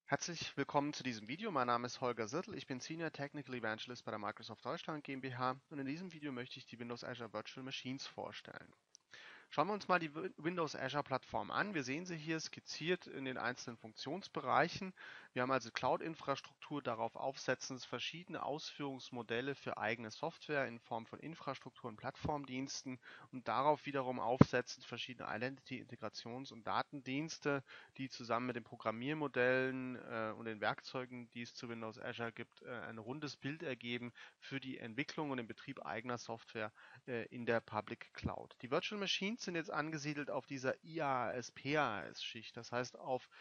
Herzlich willkommen zu diesem Video. Mein Name ist Holger Sirtl. Ich bin Senior Technical Evangelist bei der Microsoft Deutschland GmbH und in diesem Video möchte ich die Windows Azure Virtual Machines vorstellen. Schauen wir uns mal die Windows Azure Plattform an. Wir sehen sie hier skizziert in den einzelnen Funktionsbereichen. Wir haben also Cloud-Infrastruktur, darauf aufsetzend verschiedene Ausführungsmodelle für eigene Software in Form von Infrastruktur und Plattformdiensten und darauf wiederum aufsetzend verschiedene Identity-Integrations- und Datendienste, die zusammen mit den Programmiermodellen und den Werkzeugen, die es zu Windows Azure gibt, ein rundes Bild ergeben für die Entwicklung und den Betrieb eigener Software in der Public Cloud. Die Virtual Machines sind jetzt angesiedelt auf dieser IaaS-PaaS-Schicht, das heißt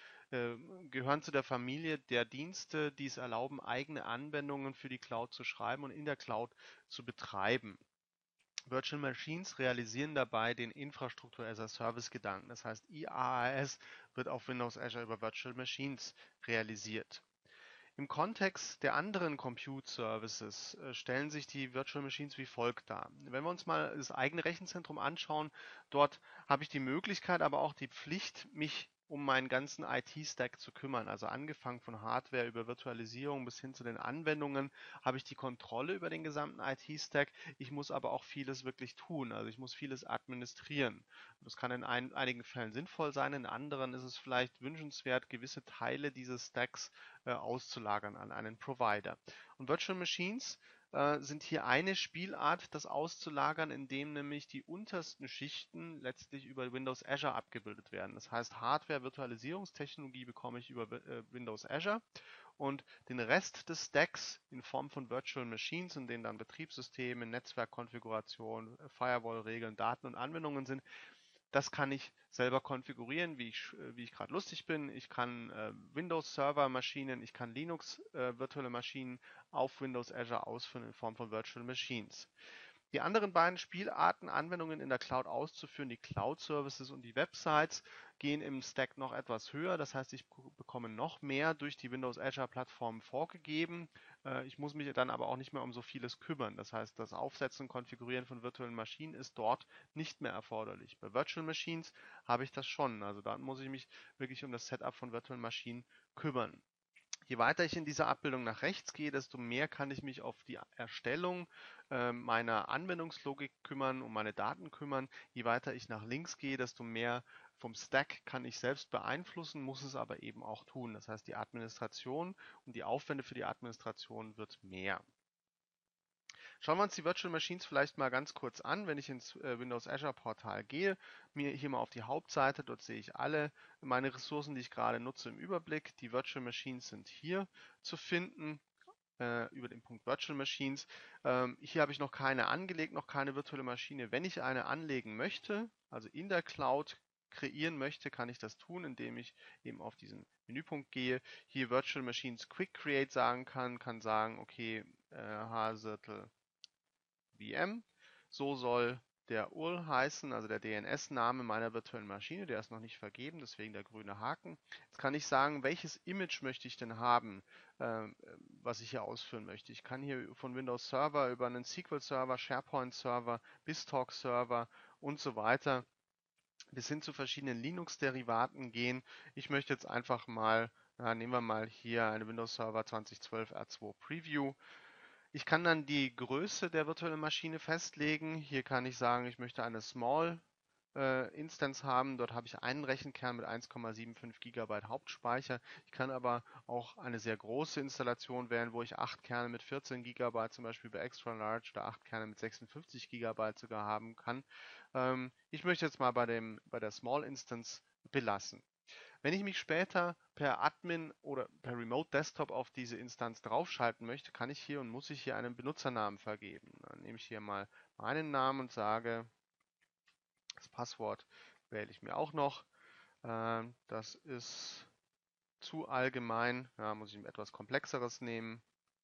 gehören zu der Familie der Dienste, die es erlauben, eigene Anwendungen für die Cloud zu schreiben und in der Cloud zu betreiben. Virtual Machines realisieren dabei den Infrastruktur as a Service Gedanken. Das heißt, IaaS wird auf Windows Azure über Virtual Machines realisiert. Im Kontext der anderen Compute Services stellen sich die Virtual Machines wie folgt dar. Wenn wir uns mal das eigene Rechenzentrum anschauen, dort habe ich die Möglichkeit, aber auch die Pflicht, mich um meinen ganzen IT-Stack zu kümmern. Also angefangen von Hardware über Virtualisierung bis hin zu den Anwendungen habe ich die Kontrolle über den gesamten IT-Stack. Ich muss aber auch vieles wirklich tun. Also ich muss vieles administrieren. Das kann in einigen Fällen sinnvoll sein, in anderen ist es vielleicht wünschenswert, gewisse Teile dieses Stacks auszulagern an einen Provider. Und Virtual Machines sind hier eine Spielart, das auszulagern, indem nämlich die untersten Schichten letztlich über Windows Azure abgebildet werden. Das heißt, Hardware, Virtualisierungstechnologie bekomme ich über Windows Azure und den Rest des Stacks in Form von Virtual Machines, in denen dann Betriebssysteme, Netzwerkkonfiguration, Firewall-Regeln, Daten und Anwendungen sind, das kann ich selber konfigurieren, wie ich gerade lustig bin. Ich kann Windows-Server-Maschinen, ich kann Linux-virtuelle Maschinen auf Windows Azure ausführen in Form von Virtual Machines. Die anderen beiden Spielarten, Anwendungen in der Cloud auszuführen, die Cloud-Services und die Websites, gehen im Stack noch etwas höher. Das heißt, ich bekomme noch mehr durch die Windows Azure-Plattform vorgegeben. Ich muss mich dann aber auch nicht mehr um so vieles kümmern. Das heißt, das Aufsetzen und Konfigurieren von virtuellen Maschinen ist dort nicht mehr erforderlich. Bei Virtual Machines habe ich das schon. Also da muss ich mich wirklich um das Setup von virtuellen Maschinen kümmern. Je weiter ich in dieser Abbildung nach rechts gehe, desto mehr kann ich mich auf die Erstellung meiner Anwendungslogik kümmern, um meine Daten kümmern. Je weiter ich nach links gehe, desto mehr vom Stack kann ich selbst beeinflussen, muss es aber eben auch tun. Das heißt, die Administration und die Aufwände für die Administration wird mehr. Schauen wir uns die Virtual Machines vielleicht mal ganz kurz an. Wenn ich ins Windows Azure Portal gehe, mir hier mal auf die Hauptseite, dort sehe ich alle meine Ressourcen, die ich gerade nutze, im Überblick. Die Virtual Machines sind hier zu finden über den Punkt Virtual Machines. Hier habe ich noch keine angelegt, noch keine virtuelle Maschine. Wenn ich eine anlegen möchte, also in der Cloud kreieren möchte, kann ich das tun, indem ich eben auf diesen Menüpunkt gehe, hier Virtual Machines Quick Create sagen kann sagen, okay, Hasetel VM. So soll der URL heißen, also der DNS-Name meiner virtuellen Maschine. Der ist noch nicht vergeben, deswegen der grüne Haken. Jetzt kann ich sagen, welches Image möchte ich denn haben, was ich hier ausführen möchte. Ich kann hier von Windows Server über einen SQL-Server, SharePoint-Server, BizTalk-Server und so weiter bis hin zu verschiedenen Linux-Derivaten gehen. Ich möchte jetzt einfach mal, nehmen wir mal hier eine Windows Server 2012 R2 Preview. Ich kann dann die Größe der virtuellen Maschine festlegen. Hier kann ich sagen, ich möchte eine Small Instance haben. Dort habe ich einen Rechenkern mit 1,75 GB Hauptspeicher. Ich kann aber auch eine sehr große Installation wählen, wo ich 8 Kerne mit 14 GB zum Beispiel bei Extra Large oder 8 Kerne mit 56 GB sogar haben kann. Ich möchte jetzt mal bei der Small Instance belassen. Wenn ich mich später per Admin oder per Remote Desktop auf diese Instanz draufschalten möchte, kann ich hier und muss ich hier einen Benutzernamen vergeben. Dann nehme ich hier mal meinen Namen und sage, das Passwort wähle ich mir auch noch. Das ist zu allgemein. Ja, muss ich ein etwas komplexeres nehmen.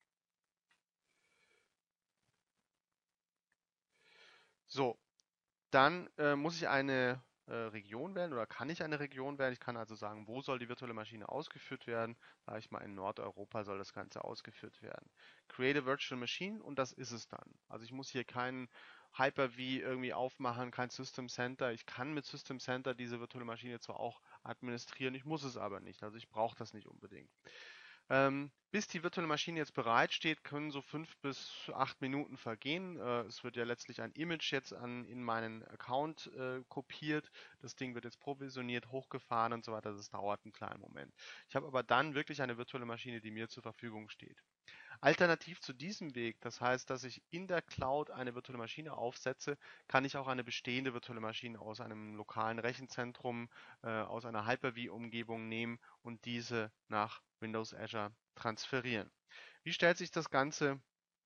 So, dann muss ich eine Region wählen oder kann ich eine Region wählen. Ich kann also sagen, wo soll die virtuelle Maschine ausgeführt werden. Sage ich mal, in Nordeuropa soll das Ganze ausgeführt werden. Create a Virtual Machine und das ist es dann. Also ich muss hier keinen Hyper-V irgendwie aufmachen, kein System Center. Ich kann mit System Center diese virtuelle Maschine zwar auch administrieren, ich muss es aber nicht. Also ich brauche das nicht unbedingt. Bis die virtuelle Maschine jetzt bereitsteht, können so 5 bis 8 Minuten vergehen. Es wird ja letztlich ein Image jetzt in meinen Account kopiert. Das Ding wird jetzt provisioniert, hochgefahren und so weiter. Das dauert einen kleinen Moment. Ich habe aber dann wirklich eine virtuelle Maschine, die mir zur Verfügung steht. Alternativ zu diesem Weg, das heißt, dass ich in der Cloud eine virtuelle Maschine aufsetze, kann ich auch eine bestehende virtuelle Maschine aus einem lokalen Rechenzentrum, aus einer Hyper-V-Umgebung nehmen und diese nach Windows Azure transferieren. Wie stellt sich das Ganze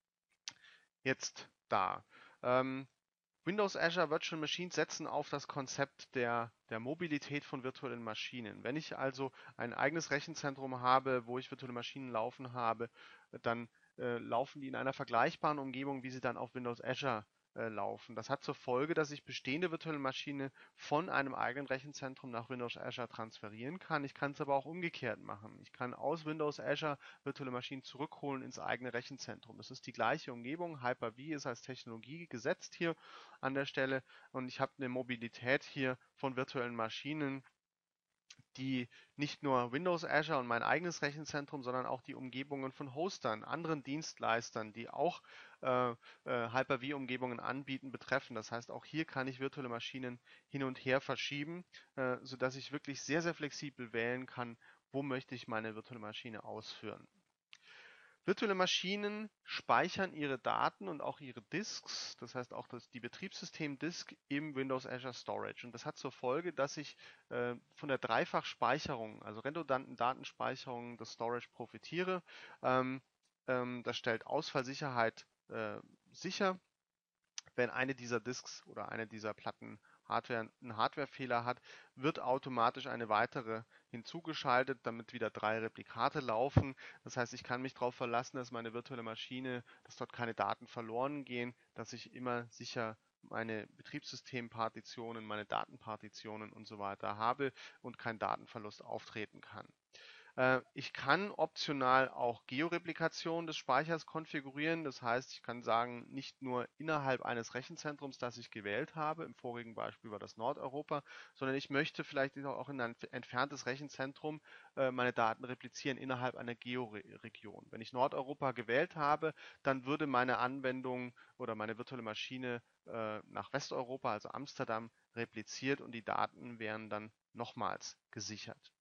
jetzt dar? Ähm, Windows Azure Virtual Machines setzen auf das Konzept der Mobilität von virtuellen Maschinen. Wenn ich also ein eigenes Rechenzentrum habe, wo ich virtuelle Maschinen laufen habe, dann laufen die in einer vergleichbaren Umgebung, wie sie dann auf Windows Azure laufen. Das hat zur Folge, dass ich bestehende virtuelle Maschinen von einem eigenen Rechenzentrum nach Windows Azure transferieren kann. Ich kann es aber auch umgekehrt machen. Ich kann aus Windows Azure virtuelle Maschinen zurückholen ins eigene Rechenzentrum. Das ist die gleiche Umgebung. Hyper-V ist als Technologie gesetzt hier an der Stelle und ich habe eine Mobilität hier von virtuellen Maschinen, die nicht nur Windows Azure und mein eigenes Rechenzentrum, sondern auch die Umgebungen von Hostern, anderen Dienstleistern, die auch Hyper-V-Umgebungen anbieten, betreffen. Das heißt, auch hier kann ich virtuelle Maschinen hin und her verschieben, sodass ich wirklich sehr, sehr flexibel wählen kann, wo möchte ich meine virtuelle Maschine ausführen. Virtuelle Maschinen speichern ihre Daten und auch ihre Disks, das heißt auch die Betriebssystem-Disk im Windows Azure Storage. Und das hat zur Folge, dass ich von der Dreifachspeicherung, also redundanten Datenspeicherung des Storage profitiere. Das stellt Ausfallsicherheit sicher. Wenn eine dieser Disks oder eine dieser Platten einen Hardwarefehler hat, wird automatisch eine weitere hinzugeschaltet, damit wieder 3 Replikate laufen. Das heißt, ich kann mich darauf verlassen, dass meine virtuelle Maschine, dass dort keine Daten verloren gehen, dass ich immer sicher meine Betriebssystempartitionen, meine Datenpartitionen und so weiter habe und kein Datenverlust auftreten kann. Ich kann optional auch Georeplikation des Speichers konfigurieren. Das heißt, ich kann sagen, nicht nur innerhalb eines Rechenzentrums, das ich gewählt habe, im vorigen Beispiel war das Nordeuropa, sondern ich möchte vielleicht auch in ein entferntes Rechenzentrum meine Daten replizieren innerhalb einer Georegion. Wenn ich Nordeuropa gewählt habe, dann würde meine Anwendung oder meine virtuelle Maschine nach Westeuropa, also Amsterdam, repliziert und die Daten wären dann nochmals gesichert.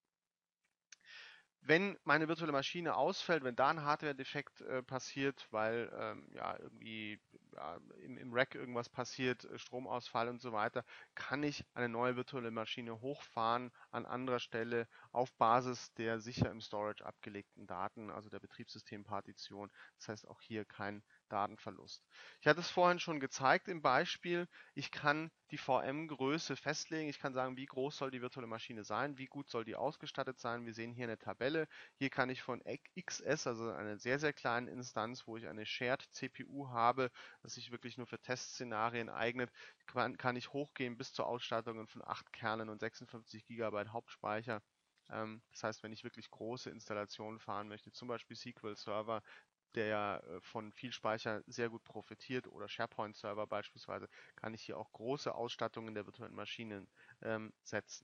Wenn meine virtuelle Maschine ausfällt, wenn da ein Hardware-Defekt passiert, weil ja irgendwie ja, im Rack irgendwas passiert, Stromausfall und so weiter, kann ich eine neue virtuelle Maschine hochfahren an anderer Stelle auf Basis der sicher im Storage abgelegten Daten, also der Betriebssystempartition. Das heißt auch hier kein Datenverlust. Ich hatte es vorhin schon gezeigt im Beispiel. Ich kann die VM-Größe festlegen. Ich kann sagen, wie groß soll die virtuelle Maschine sein, wie gut soll die ausgestattet sein. Wir sehen hier eine Tabelle. Hier kann ich von XS, also einer sehr, sehr kleinen Instanz, wo ich eine Shared CPU habe, das sich wirklich nur für Testszenarien eignet, kann ich hochgehen bis zur Ausstattung von 8 Kernen und 56 GB Hauptspeicher. Das heißt, wenn ich wirklich große Installationen fahren möchte, zum Beispiel SQL Server, der ja von viel Speicher sehr gut profitiert, oder SharePoint-Server beispielsweise, kann ich hier auch große Ausstattungen der virtuellen Maschinen setzen.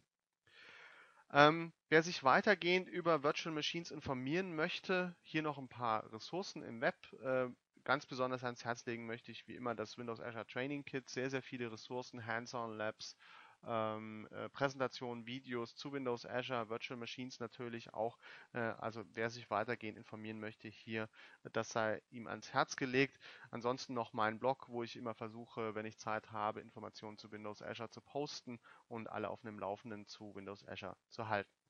Wer sich weitergehend über Virtual Machines informieren möchte, hier noch ein paar Ressourcen im Web. Ganz besonders ans Herz legen möchte ich wie immer das Windows Azure Training Kit. Sehr, sehr viele Ressourcen, Hands-on Labs, Präsentationen, Videos zu Windows Azure, Virtual Machines natürlich auch. Also wer sich weitergehend informieren möchte, hier, das sei ihm ans Herz gelegt. Ansonsten noch mein Blog, wo ich immer versuche, wenn ich Zeit habe, Informationen zu Windows Azure zu posten und alle auf dem Laufenden zu Windows Azure zu halten.